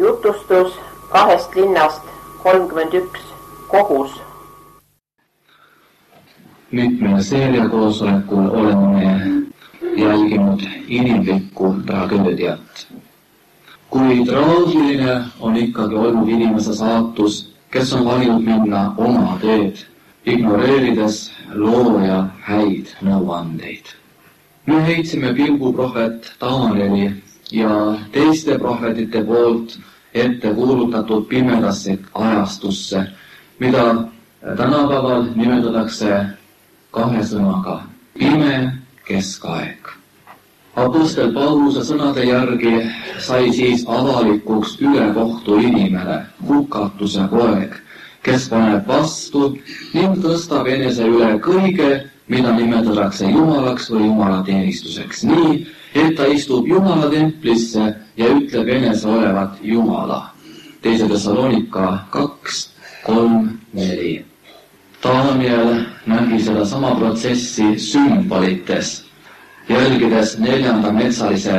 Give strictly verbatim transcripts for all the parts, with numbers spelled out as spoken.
Jutustus kahest linnast kolmkümmend üks kogus. Mitmel seeriakoosolekul oleme jälginud inimlikku tragöödiat. Kui traagiline on ikkagi olnud inimese saatus, kes on valinud minna oma teed, ignoreerides looja häid nõuandeid. Me heitsime pilgu prohvet Taaneli ja teiste prohvetite poolt ette kuulutatud pimedasse ajastusse, mida tänapäeval nimetatakse kahe sõnaga pime keskaeg. Apostel Pauluse sõnade järgi sai siis avalikuks ülekohtu inimene, hukatuse poeg, kes paneb vastu ning tõstab enese üle kõige, mida nimetatakse jumalaks või jumalateenistuseks, nii, et ta istub Jumala templisse ja ütleb enese olevat Jumala. Teise Thessalonika kaks, kolm, neli. Daniel nägi seda sama protsessi sümbolites, jälgides neljanda metsalise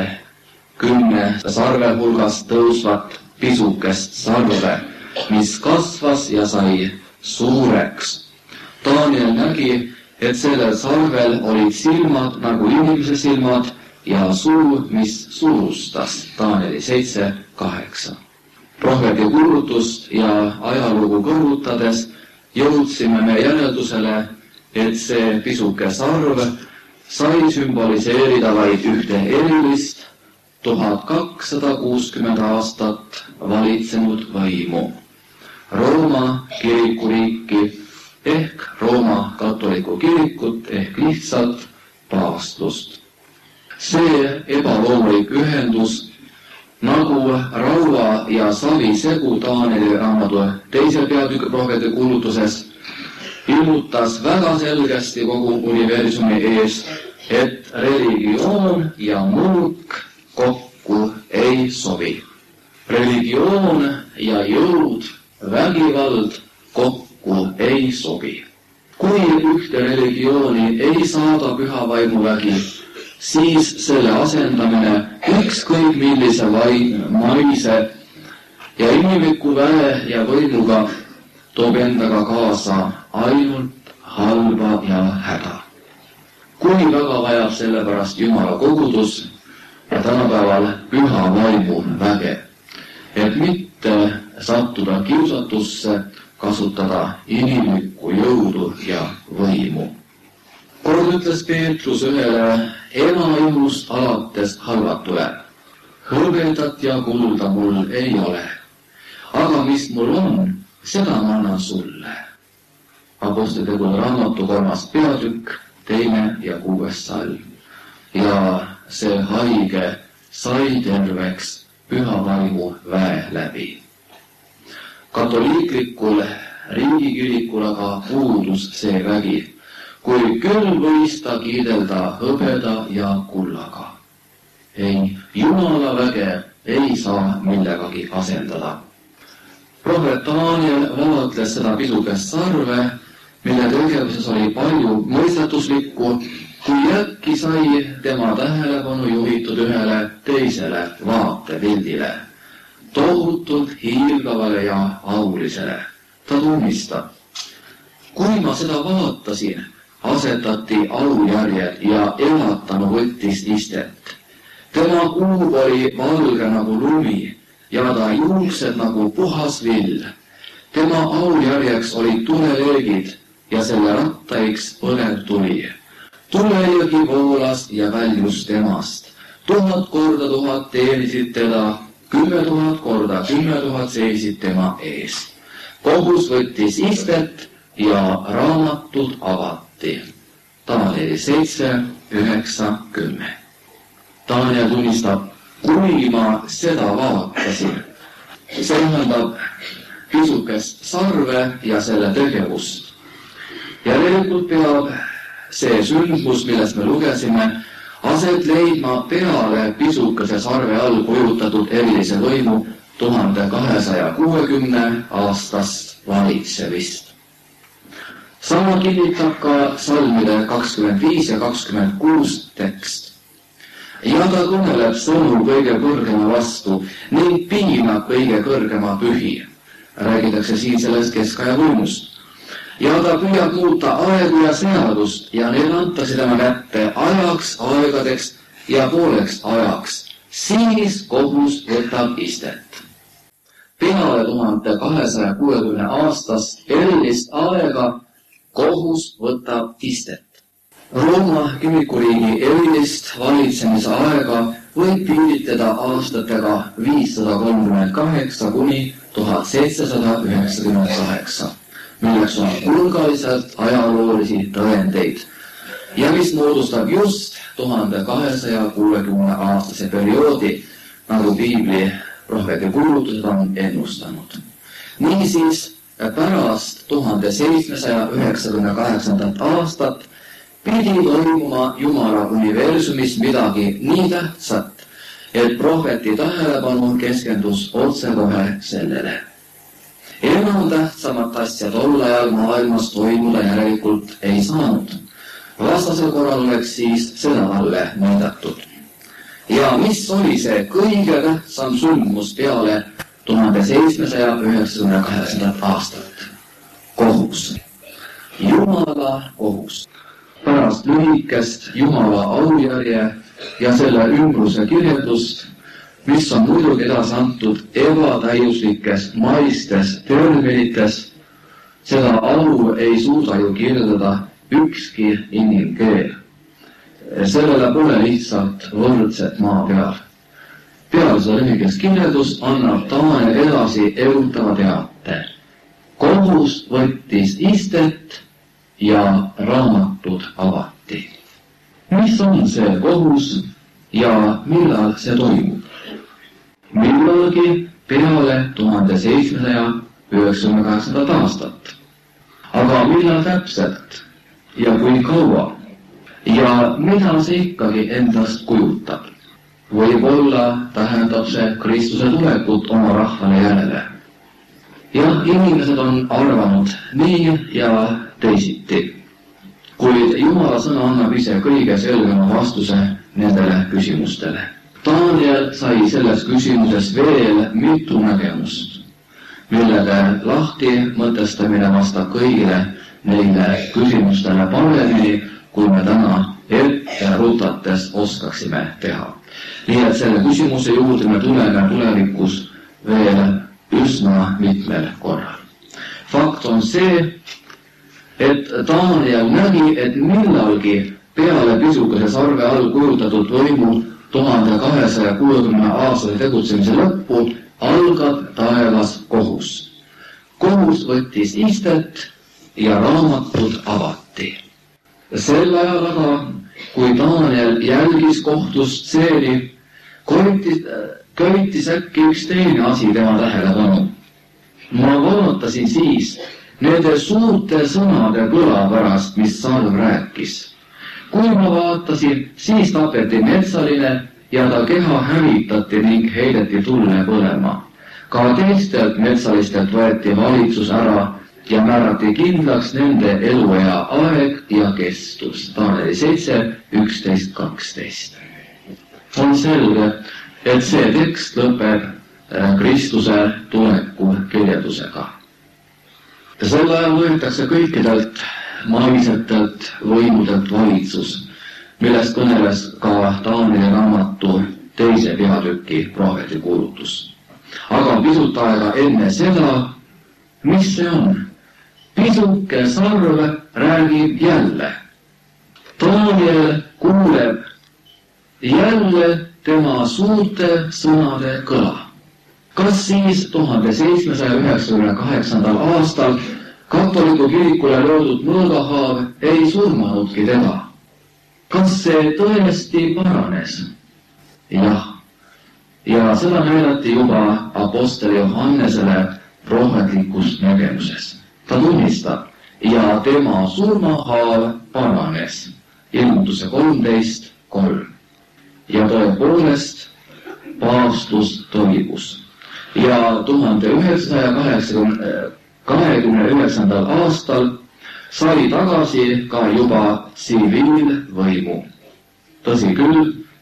kümne sarve hulgast tõusvat pisukest sarve, mis kasvas ja sai suureks. Daniel nägi, et sellel sarvel olid silmad nagu inimese silmad ja suu, mis surustas. Danieli seitse, kaheksa. Prohveti kuulutust ja ajalugu kõrvutades jõudsime me järeldusele, et see pisuke sarv sai sümboliseerida vaid ühte erilist tuhat kakssada kuuskümmend aastat valitsenud võimu. Rooma kirikuriiki ehk Rooma katoliku kirikut ehk lihtsalt paavstust. See ebaloomulik ühendus, nagu raua ja savi segu Danieli raamatu teise peatüki prohveti kuulutuses, ilmutas väga selgesti kogu universumi ees, et religioon ja mõõk kokku ei sobi. Religioon ja jõud, vägivald kokku ei sobi. Kui ühte religiooni ei saada püha vaimuvägi, siis selle asendamine ükskõik millise vaim, maise ja inimliku väe ja võimuga toob endaga kaasa ainult halba ja häda. Kui väga vajab sellepärast Jumala kogudus ja tänapäeval püha vaimu väge, et mitte sattuda kiusatusse kasutada inimlikku jõudu ja võimu. Kord ütles Peetrus ühele ema ihust alates halvatule: hõbedat ja kulda mul ei ole, aga mis mul on, seda ma annan sulle. Apostlitegude raamatu kolmas peatükk, teine ja kuues salm. Ja see haige sai terveks püha vaimu väe läbi. Katoliiklikul riigikirikul aga puudus see vägi, kui küll võis ta kiidelda hõbeda ja kullaga. Ei, Jumala väge ei saa millegagi asendada. Prohvet Daniel vaatles seda pisukest sarve, mille tegevuses oli palju mõistatuslikku, kui äkki sai tema tähelepanu juhitud ühele teisele vaatepildile, tohutult hiilgavale ja aulisele. Ta tunnistab: kui ma seda vaatasin, asetati aujärjed ja elatanu võttis istet. Tema kuub oli valge nagu lumi ja ta juuksed nagu puhas vill. Tema aujärjeks olid tuleleegid ja selle rattaiks põlev tuli. Tulejõgi voolas ja väljus temast. Tuhat korda tuhat teenisid teda, kümme tuhat korda kümme tuhat seisid tema eest. Kohus võttis istet ja raamatult avati. Danieli seitse, üheksa, kümme. Daniel tunnistab: kui ma seda vaatasin, see tähendab pisukest sarve ja selle tegevust. Järelikult peab see sündmus, millest me lugesime, aset leidma peale pisukese sarve all kujutatud erilise võimu tuhande kahesaja kuuekümne aastast valitsemist. Sama kinnitab ka salmide kakskümmend viis ja kakskümmend kuus tekst. ja ta kõneleb sõnu kõige kõrgema vastu ning piinab kõige kõrgema pühi. Räägitakse siin sellest keskaja võimust. Ja ta püüab muuta aegu ja seadust ja need antakse tema kätte ajaks, aegadeks ja pooleks ajaks. Siis kohus võtab istet. Peale tuhande kahesaja kuuekümne aastast erilist aega kohus võtab istet. Rooma kirikuriigi erilist valitsemise aega võib piiritleda aastatega viissada kolmkümmend kaheksa kuni tuhat seitsesada üheksakümmend kaheksa, milleks on hulgaliselt ajaloolisi tõendeid ja mis moodustab just tuhande kahesaja kuuekümne aastase perioodi, nagu piibli prohveti kuulutused on ennustanud. Niisiis, pärast tuhande seitsmesaja üheksakümne kaheksandat aastat pidi toimuma Jumala universumis midagi nii tähtsat, et prohveti tähelepanu keskendus otsekohe sellele. Enam tähtsamat asja tol ajal maailmas toimuda järelikult ei saanud. Vastasel korral oleks siis seda alle näidatud. Ja mis oli see kõige tähtsam sündmus peale tuhande seitsmesaja üheksakümne kaheksandat aastat? Kohus. Jumala kohus. Pärast lühikest Jumala aujärje ja selle ümbruse kirjeldust, mis on muidugi edasi antud ebatäiuslikes maistes terminites, seda au ei suuda ju kirjeldada ükski inimkeel. Sellele pole lihtsalt võrdset maa peal. Peale seda lühikest kirjeldust annab Taane edasi erutava teate. Kohus võttis istet ja raamatud avati. Mis on see kohus ja millal see toimub? Millalgi peale tuhande seitsmesaja üheksakümne kaheksandat aastat. Aga millal täpselt ja kui kaua? Ja mida see ikkagi endast kujutab? Võib-olla tähendab see Kristuse tulekut oma rahvale järele. Jah, inimesed on arvanud nii ja teisiti, kuid Jumala sõna annab ise kõige selgema vastuse nendele küsimustele. Daniel sai selles küsimuses veel mitu nägemust, millele lahti mõtestamine vastab kõigile neile küsimustele paremini, kui me täna ette rutates oskaksime teha. Nii et selle küsimuse juurde me tuleme tulevikus veel üsna mitmel korral. Fakt on see, et Daniel nägi, et millalgi peale pisukese sarve all kujutatud võimu tuhande kahesaja kuuekümne aastase tegutsemise lõppu algab taevas kohus. Kohus võttis istet ja raamatud avati. Sel ajal aga, kui Daniel jälgis kohtusstseeni, köitis, köitis äkki üks teine asi tema tähelepanu. Ma vaatasin siis nende suurte sõnade kõla pärast, mis sarv rääkis. Kui ma vaatasin, siis tapeti metsaline ja ta keha hävitati ning heideti tulle põlema. Ka teistelt metsalistelt võeti valitsus ära ja määrati kindlaks nende eluea aeg ja kestus. Danieli seitse, üksteist, kaksteist. On selge, et see tekst lõpeb Kristuse tuleku kirjeldusega. Sel ajal võetakse kõikidelt maisetelt võimudelt valitsus, millest kõneles ka Danieli raamatu teise peatüki prohveti kuulutus. Aga pisut aega enne seda, mis see on? Pisuke sarv räägib jälle. Daniel kuuleb jälle tema suurte sõnade kõla. Kas siis tuhande seitsmesaja üheksakümne kaheksandal aastal katoliku kirikule loodud mõõgahaav ei surmanudki teda? Kas see tõesti paranes? Jah. Ja seda näidati juba apostel Johannesele prohvetlikus nägemuses. Ta tunnistab ja tema surmahaav paranes. Ilmutuse kolmteist kolm. Ja tõepoolest paavstus toibus. Ja tuhande üheksasaja kahekümne üheksandal aastal sai tagasi ka juba tsiviilvõimu. Tõsi küll,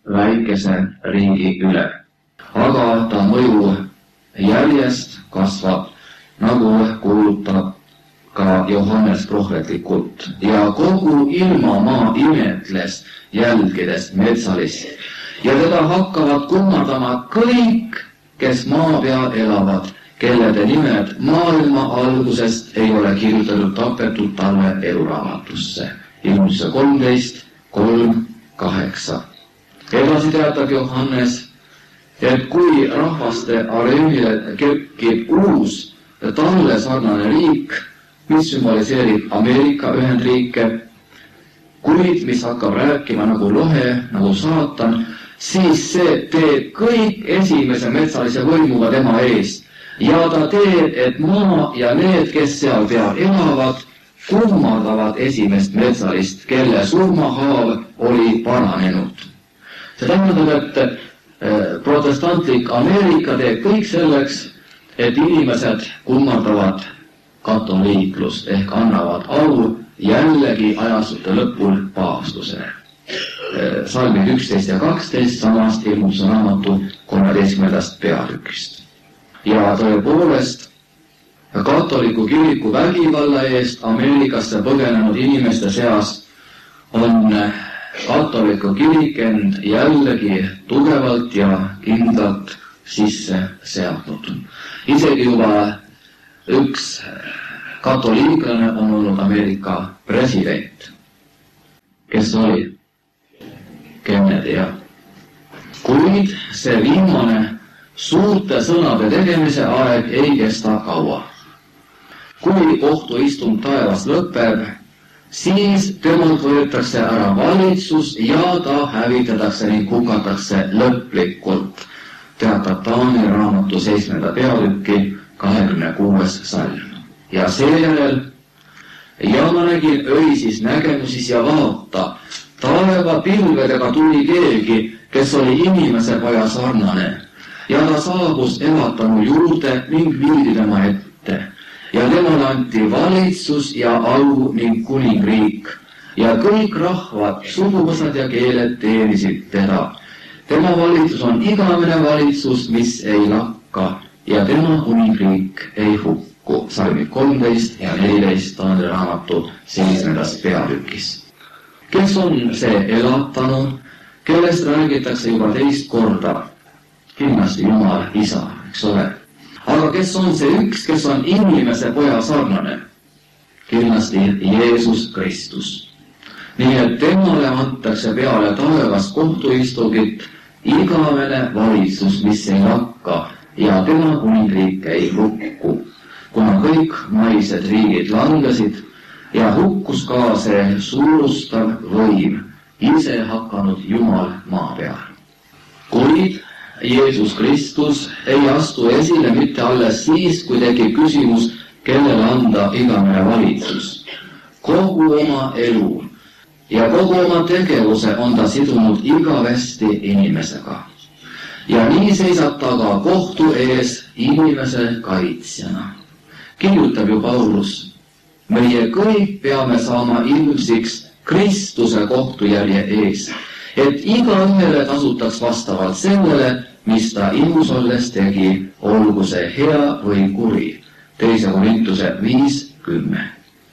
väikese riigi üle. Aga ta mõju järjest kasvab, nagu kuulutab ka Johannes prohvetlikult, ja kogu ilmamaa imetles, jälgides metsalist. Ja teda hakkavad kummardama kõik, kes maa peal elavad, kellede nimed maailma algusest ei ole kirjutatud tapetud talve eluraamatusse. Ilmuse kolmteist, kolm, kaheksa. Edasi teatab Johannes, et kui rahvaste areenile kerkib uus talle sarnane riik, mis sümboliseerib Ameerika Ühendriike, kuid mis hakkab rääkima nagu lohe, nagu saatan, siis see teeb kõik esimese metsalise võimuga tema eest. Ja ta teeb, et maa ja need, kes seal peal elavad, kummardavad esimest metsalist, kelle surmahaav oli paranenud. See tähendab, et protestantlik Ameerika teeb kõik selleks, et inimesed kummardavad katoliiklust ehk annavad au jällegi ajastute lõpul paavstusele. Salmid üksteist ja kaksteist samast Ilmuse raamatu kolmeteistkümnendast peatükist. Ja tõepoolest, katoliku kiriku vägivalla eest Ameerikasse põgenenud inimeste seas on katoliku kirik end jällegi tugevalt ja kindlalt sisse seadnud. Isegi juba üks katoliiklane on olnud Ameerika president, kes oli Kennedy, ja kuid see viimane suurte sõnade tegemise aeg ei kesta kaua. Kui kohtuistung taevas lõpeb, siis temalt võetakse ära valitsus ja ta hävitatakse ning hukatakse lõplikult, teatab Taani raamatu seitsmenda peatüki kahekümne kuues salm. Ja seejärel, ja ma nägin öisis nägemusis ja vaata, taeva pilvedega tuli keegi, kes oli inimese poja sarnane, ja ta saabus elatanu juurde ning viidi tema ette. Ja temale anti valitsus ja au ning kuningriik, ja kõik rahvad, suguvõsad ja keeled teenisid teda. Tema valitsus on igavene valitsus, mis ei lakka, ja tema kuningriik ei hukku. Salmid kolmteist ja neliteist Taani raamatu seitsmendas peatükis. Kes on see elatanu, kellest räägitakse juba teist korda? Kindlasti Jumal Isa, eks ole. Aga kes on see üks, kes on inimese poja sarnane? Kindlasti Jeesus Kristus. Nii et temale antakse peale taevast kohtuistungit igavene valitsus, mis ei lakka, ja tema kuningriik ei hukku, kuna kõik maised riigid langesid ja hukkus ka see suurustav võim, ise hakanud Jumal maa peal. Kuid Jeesus Kristus ei astu esile mitte alles siis, kui tekib küsimus, kellele anda igavene valitsus. Kogu oma elu ja kogu oma tegevuse on ta sidunud igavesti inimesega. Ja nii seisab ta ka kohtu ees inimese kaitsjana. Kirjutab ju Paulus, meie kõik peame saama ilmsiks Kristuse kohtujärje ees, et igaühele tasutaks vastavalt sellele, mis ta ilmus olles tegi, olgu see hea või kuri. Teise Korintuse viis kümme.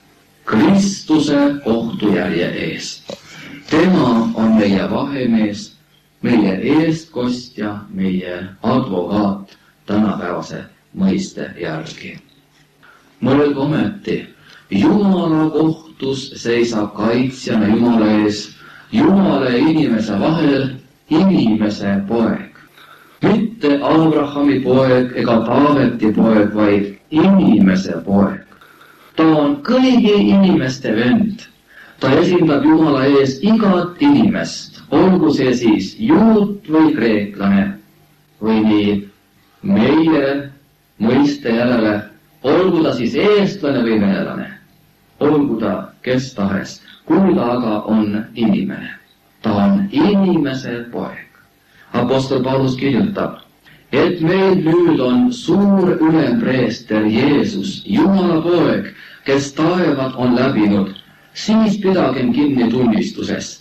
Kristuse kohtujärje ees. Tema on meie vahemees, meie eestkostja, meie advokaat tänapäevase mõiste järgi. Mõelge ometi, Jumala kohtus seisab kaitsjana Jumala ees, Jumala ja inimese vahel inimese poeg. Mitte Abrahami poeg ega Taaveti poeg, vaid inimese poeg. Ta on kõigi inimeste vend. Ta esindab Jumala ees igat inimest, olgu see siis juut või kreeklane, või nii meie mõiste järele, olgu ta siis eestlane või venelane, olgu ta kes tahes, kui ta aga on inimene. Ta on inimese poeg. Apostel Paulus kirjutab, et meil nüüd on suur ülempreester Jeesus, Jumala poeg, kes taevad on läbinud, siis pidagem kinni tunnistusest.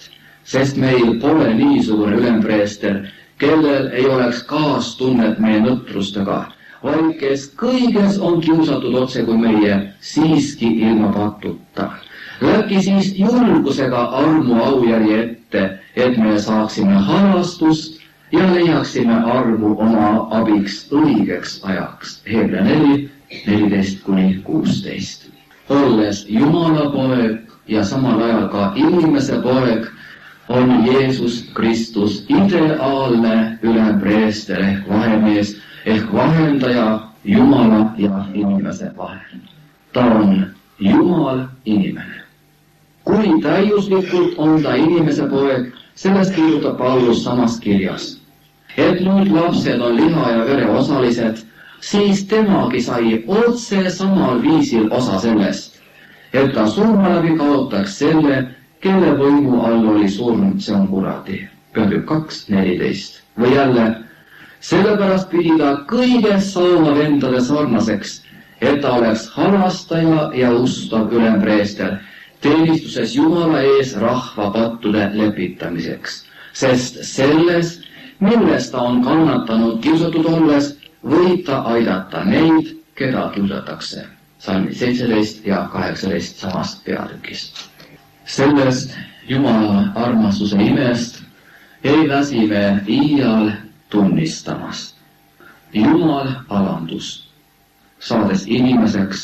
sest meil pole niisugune ülempreester, kellel ei oleks kaastunnet meie nõtrustega, vaid kes kõiges on kiusatud otse kui meie, siiski ilma patuta. Läki siis julgusega armu aujärje ette, et me saaksime halastust ja leiaksime armu oma abiks õigeks ajaks. Hebra neli, neliteist kuni kuusteist. Olles Jumala poeg ja samal ajal ka inimese poeg, on Jeesus Kristus ideaalne ülempreester ehk vahemees ehk vahendaja Jumala ja inimese vahel. Ta on Jumal inimene. Kui täiuslikult on ta inimese poeg, sellest kirjutab Paulus samas kirjas. Et nüüd lapsed on liha ja vere osalised, siis temagi sai otse samal viisil osa sellest, et ta surma läbi kaotaks selle, kelle võimu all oli surm, see on kuradi. Peatükk kaks, neliteist. Või jälle, sellepärast pidi ta kõiges saama vendade sarnaseks, et ta oleks halastaja ja ustav ülempreester, teenistuses Jumala ees rahva pattude lepitamiseks, sest selles, milles ta on kannatanud kiusatud olles, võib ta aidata neid, keda kiusatakse. Salmi seitseteist ja kaheksateist samast peatükist. Sellest Jumala armastuse imest ei väsi me iial tunnistamast. Jumal alandus, saades inimeseks,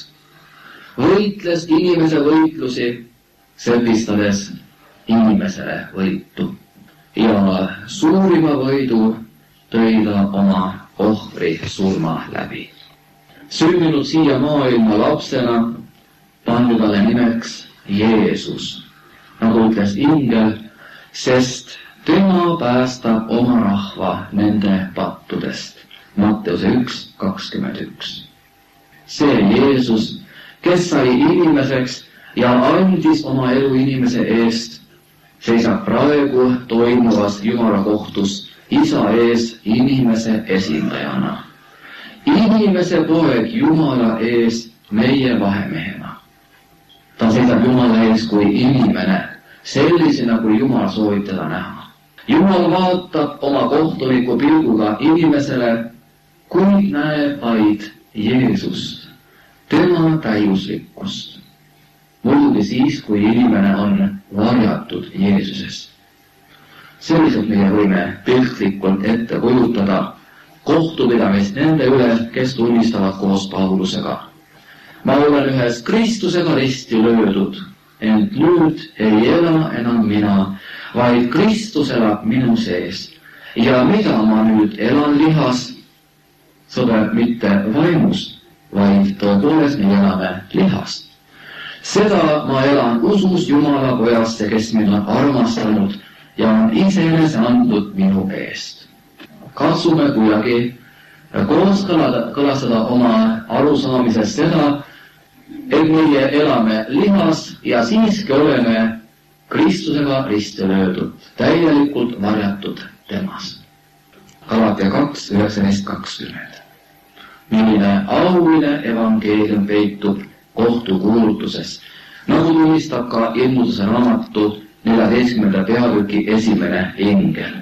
võitles inimese võitlusi, sepistades inimesele võitu. Ja suurima võidu tõi ta oma ohvri surma läbi. Sündinud siia maailma lapsena, pannud talle nimeks Jeesus, nagu ütles ingel, sest tema päästab oma rahva nende pattudest. Matteuse üks, kakskümmend üks. See Jeesus, kes sai inimeseks ja andis oma elu inimese eest, seisab praegu toimuvas Jumala kohtus isa ees inimese esindajana. Inimese poeg Jumala ees meie vahemehena. Ta seisab Jumala ees kui inimene, sellisena kui Jumal soovib teda näha. Jumal vaatab oma kohtuniku pilguga inimesele, kuid näeb vaid Jeesust, tema täiuslikkust. Muidugi siis, kui inimene on varjatud Jeesusest. Selliselt meie võime piltlikult ette kujutada kohtupidamist nende üle, kes tunnistavad koos Paulusega. Ma olen ühes Kristusega risti löödud, ent nüüd ei ela enam mina, vaid Kristus elab minu sees. Ja mida ma nüüd elan lihas, sõber mitte vaimus, vaid tõepoolest me elame lihas. Seda ma elan usus Jumala pojasse, kes mind on armastanud ja on iseenese andnud minu eest. Katsume kuidagi kooskõlastada oma arusaamises seda, et meie elame lihas ja siiski oleme Kristusega risti löödud, täielikult varjatud temas. Galatia kaks, üheksateist kakskümmend. Milline auline evangeelium peitub kohtukuulutuses, nagu tunnistab ka ilmutuse raamatu neljateistkümnenda peatüki esimene ingel.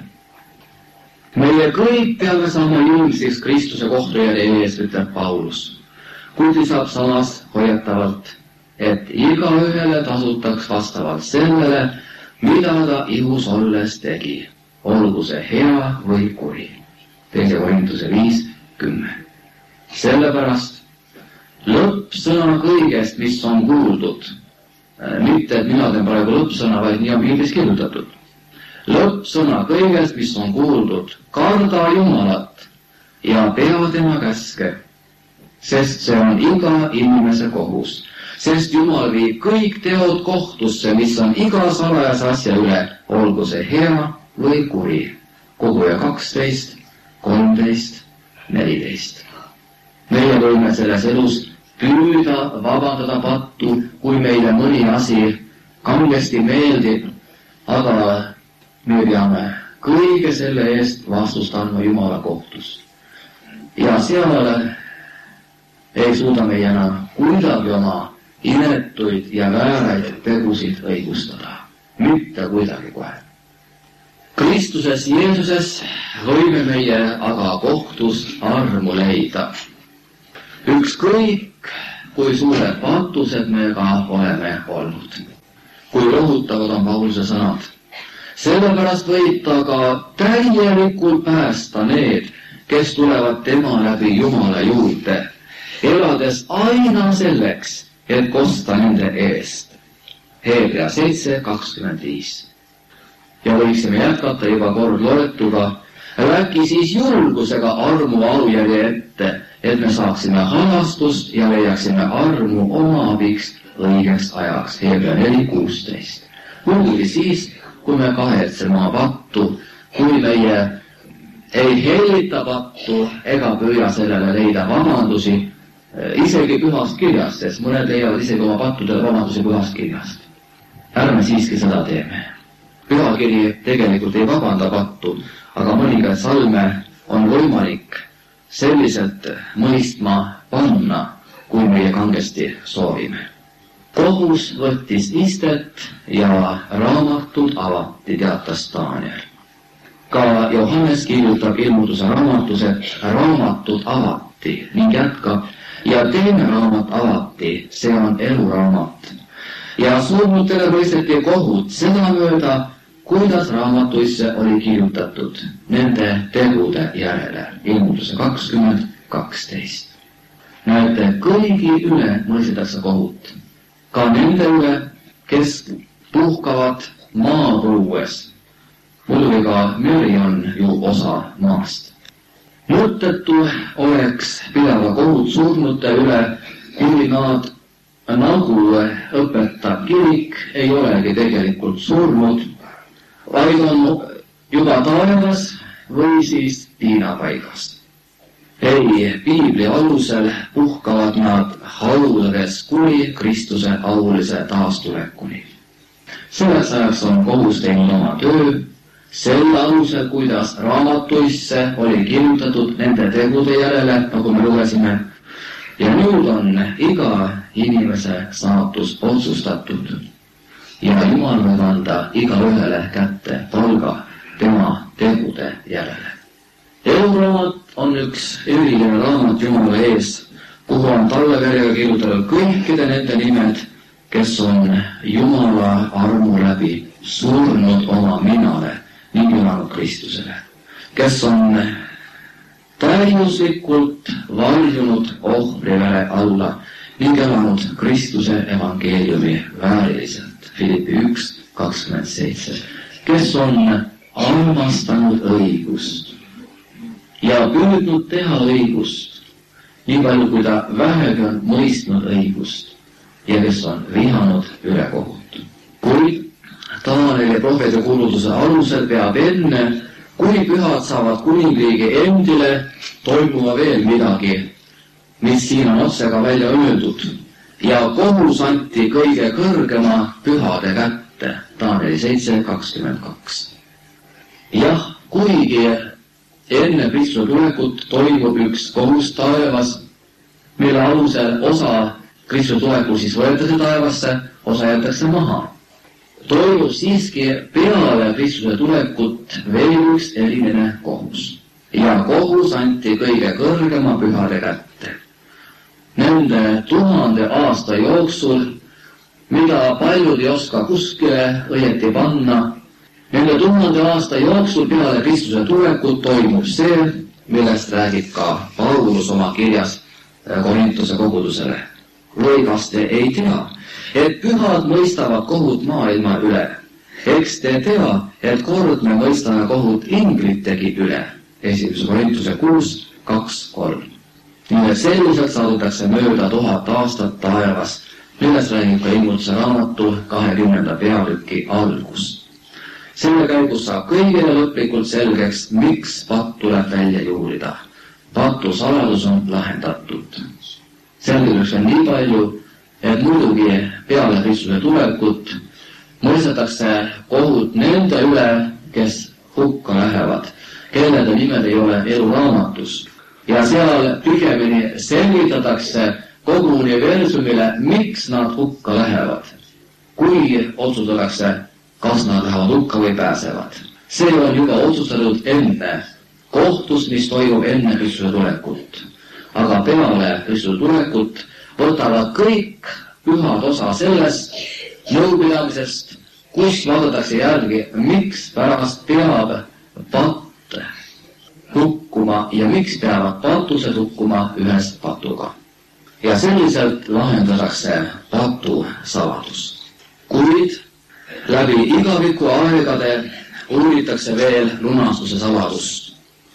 Meie kõik peame saama julmsiks Kristuse kohtujärje ees, ütleb Paulus. Kuid lisab samas hoiatavalt, et igaühele tasutaks vastavalt sellele, mida ta ihus olles tegi, olgu see hea või kuri. teise Korintuse viis, kümme. Sellepärast lõppsõna kõigest, mis on kuuldud, mitte et mina teen praegu lõppsõna, vaid nii on piiblis kirjutatud. Lõppsõna kõigest, mis on kuuldud, karda Jumalat ja pea tema käske, sest see on iga inimese kohus. Sest Jumal viib kõik teod kohtusse, mis on iga salajase asja üle, olgu see hea või kuri. Koguja kaksteist, kolmteist, neliteist. Meie võime selles elus püüda vabandada pattu, kui meile mõni asi kangesti meeldib, aga me peame kõige selle eest vastust andma Jumala kohtus. Ja seal ei suuda meie enam kuidagi oma inetuid ja vääraid tegusid õigustada. Mitte kuidagi kohe. Kristuses Jeesuses võime meie aga kohtust armu leida. Ükskõik, kui suured patused me ka oleme olnud. Kui lohutavad on Pauluse sõnad. Sellepärast võib ta ka täielikult päästa need, kes tulevad tema läbi Jumala juurde, elades aina selleks, et kosta nende eest. Hebra seitse kakskümmend viis. Ja võiksime jätkata juba kord loetuga, äkki siis julgusega armu aujärje ette, et me saaksime halastust ja leiaksime armu oma abiks õigeks ajaks. Hebra neli kuusteist. Muidugi siis, kui me kahetseme oma pattu, kui meie ei hellita pattu ega püüa sellele leida vabandusi, isegi pühast kirjast, sest mõned leiavad isegi oma pattudele vabandusi pühast kirjast. Ärme siiski seda teeme. Pühakiri tegelikult ei vabanda pattu, aga mõningaid salme on võimalik selliselt mõistma panna, kui meie kangesti soovime. Kohus võttis istet ja raamatud avati, teatas Daniel. Ka Johannes kirjutab ilmutuse raamatus, et raamatud avati ning jätkab, ja teine raamat avati, see on eluraamat. Ja surnutele mõisteti kohut seda mööda, kuidas raamatuisse oli kirjutatud nende tegude järele. Ilmutuse kakskümmend kaksteist. Näete, kõigi üle mõistetakse kohut. Ka nende üle, kes puhkavad maapõues. Muidugi ka meri on ju osa maast. Mõttetu oleks pidada kohut surnute üle, kui nad, nagu õpetab kirik, ei olegi tegelikult surnud, vaid on juba taevas või siis piinapaigas. Ei, Piibli alusel puhkavad nad haudades kuni Kristuse aulise taastulekuni. Selleks ajaks on kohus teinud oma töö, selle alusel, kuidas raamatuisse oli kirjutatud nende tegude järele, nagu me lugesime, ja nüüd on iga inimese saatus otsustatud ja Jumal võib anda igaühele kätte palga tema tegude järele. Eluraamat on üks eriline raamat Jumala ees, kuhu on talleverega kirjutatud kõikide nende nimed, kes on Jumala armu läbi surnud oma minale ning elanud Kristusele, kes on täiuslikult varjunud ohvrivere alla ning elanud Kristuse evangeeliumi vääriliselt. Filippi üks kakskümmend seitse, kes on armastanud õigust ja püüdnud teha õigust, nii palju kui ta vähegi on mõistnud õigust ja kes on vihanud ülekohut. Kuid Danieli prohveti kuulutuse alusel peab enne, kui pühad saavad kuningliigi endile, toimuma veel midagi, mis siin on otsega välja öeldud, ja kohus anti kõige kõrgema pühade kätte. Danieli seitse kakskümmend kaks. Jah, kuigi enne Kristuse tulekut toimub üks kohus taevas, mille alusel osa Kristuse tulekul siis võetakse taevasse, osa jätakse maha. Toimub siiski peale Kristuse tulekut veel üks eriline kohus. Ja kohus anti kõige kõrgema pühade kätte. Nende tuhande aasta jooksul, mida paljud ei oska kuskile õieti panna, nende tuhande aasta jooksul peale Kristuse tulekut toimub see, millest räägib ka Paulus oma kirjas Korintuse kogudusele. Või kas te ei tea, et pühad mõistavad kohut maailma üle? Eks te tea, et kord me mõistame kohut inglitegi üle. Esimese Korintuse kuus kaks kolm. Nii et selliselt saadetakse mööda tuhat aastat taevas, millest räägib ka ilmutuse raamatu kahekümnenda peatüki algus. Selle käigus saab kõigile lõplikult selgeks, miks patt tuleb välja juurida. Patu saladus on lahendatud. Selgituseks on nii palju, et muidugi peale Kristuse tulekut mõistetakse kohut nende üle, kes hukka lähevad, kellede nimed ei ole eluraamatus. Ja seal pigemini selgitatakse kogu universumile, miks nad hukka lähevad. Kui otsustatakse, kas nad lähevad hukka või pääsevad. see on juba otsustatud enne, kohtus, mis toimub enne Kristuse tulekut. Aga peale Kristuse tulekut võtavad kõik pühad osa sellest nõupidamisest, kus vaadatakse järgi, miks pärast peab patt hukkuma ja miks peavad patused hukkuma ühes patuga. Ja selliselt lahendatakse patu saladus. Kuid läbi igaviku aegade uuritakse veel lunastuse saladust.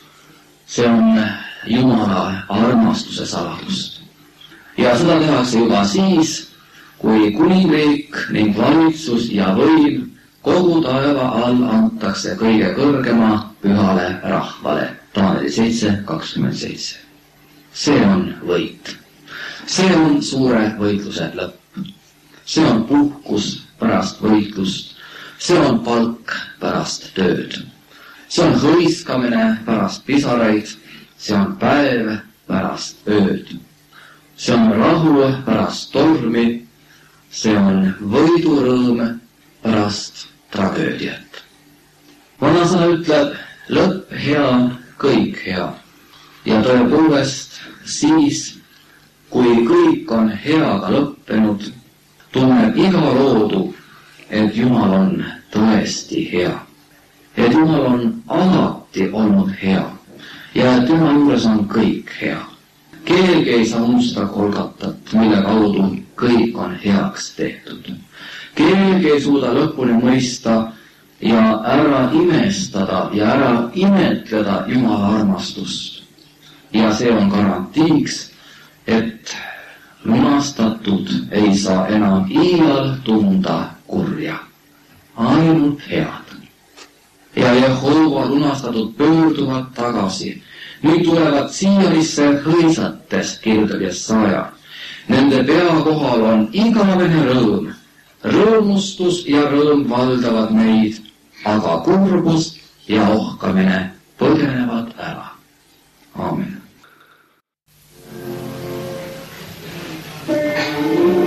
See on Jumala armastuse saladus. Ja seda tehakse juba siis, kui kuningriik ning valitsus ja võim kogu taeva all antakse kõige kõrgema pühale rahvale. Taaneli seitse kakskümmend seitse. See on võit. See on suure võitluse lõpp. See on puhkus pärast võitlust. See on palk pärast tööd. See on hõiskamine pärast pisaraid. See on päev pärast ööd. See on rahu pärast tormi. See on võidurõõm pärast tragöödiat. Vanasõna ütleb, lõpp hea, kõik hea. Ja tõepoolest siis, kui kõik on heaga lõppenud, tunneb iga loodu, et Jumal on tõesti hea. Et Jumal on alati olnud hea ja et tema juures on kõik hea. Keegi ei saa unustada Golgatat, mille kaudu kõik on heaks tehtud. Keegi ei suuda lõpuni mõista ja ära imestada ja ära imetleda Jumala armastust. Ja see on garantiiks, et lunastatud ei saa enam iial tunda kurja, ainult head. Ja Jehova lunastatud pöörduvad tagasi. Nüüd tulevad siianisse hõisates, kirjutab Jesaja. Nende pea kohal on igavene rõõm. Rõõmustus ja rõõm valdavad neid, aga kurbus ja ohkamine põgenevad ära. Aamen.